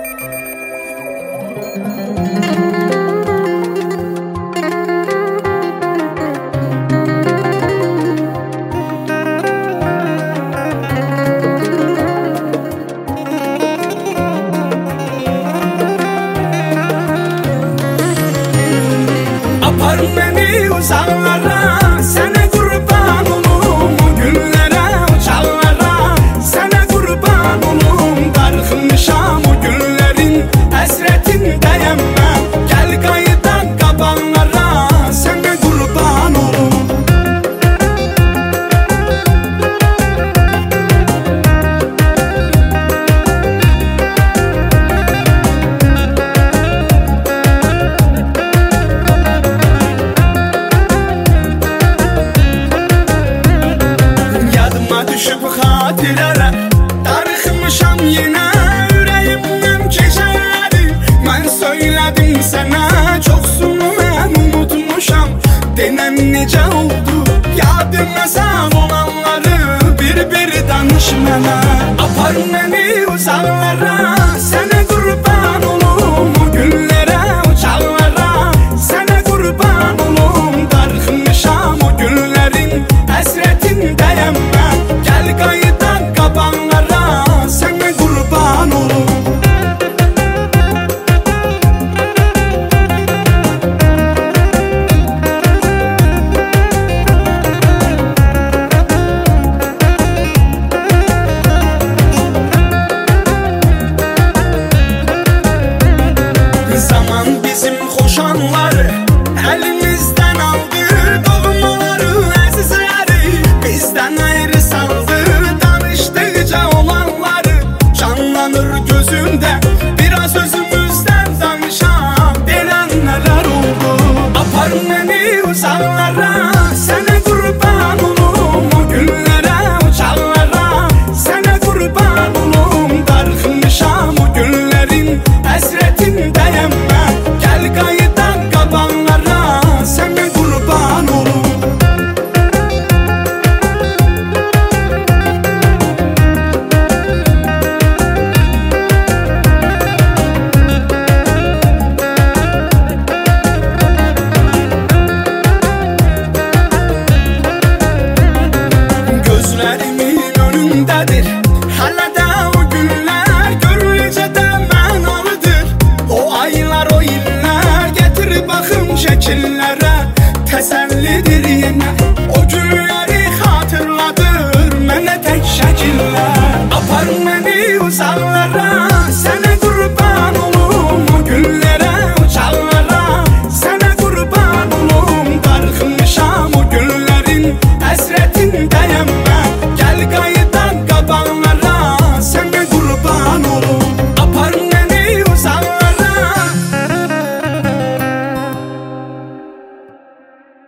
Apar beni uzaklara, sana kurban olum. O günlere, o çağlara, sana kurban olum. Dargınmışam o günlerin hasretindeyim ben. Gel kayıdan kabanlara, sana kurban olum. Düşüp hatirələr, darıxmışam yenə ürəyimdən keçələri. Mən söylədim sənə, çoxsun mən unutmuşam. Denən necə oldu, yadıma sağ olanları bir danış mənə. Apar məni uzaqlara, sənə qurban olum. O günlərə, o çağlara, sənə qurban olum. Darıxmışam o günlərin həsrətindəyəm mən. Gel kayıdan kabanlara, sana kurban olum. Zaman bizim koşanları elimizden aldı, doğmaları, əzizləri bizden ayrı saldı. Danıştıkça olanları canlanır gözümde. Biraz özümüzden danışam, denən neler oldu. Apar beni uzaklara, sana kurban olum. O günlere, o çağlara, sana kurban olum. Darıxmışam o günlerin hasretindeyim ben. Gel kayıdan kabanlara, sana kurban olum. Gözlerimin önündedir hala da o günler, görünce de mənalıdır. O aylar, o iller, getir bakım şekillere, tesellidir yine. O günleri hatırladır mənə tek şekiller. Apar beni uzaklara, sana kurban olum. O günlere, o çağlara, sana kurban olum. Darıxmışam o günlerin hasretindeyim ben.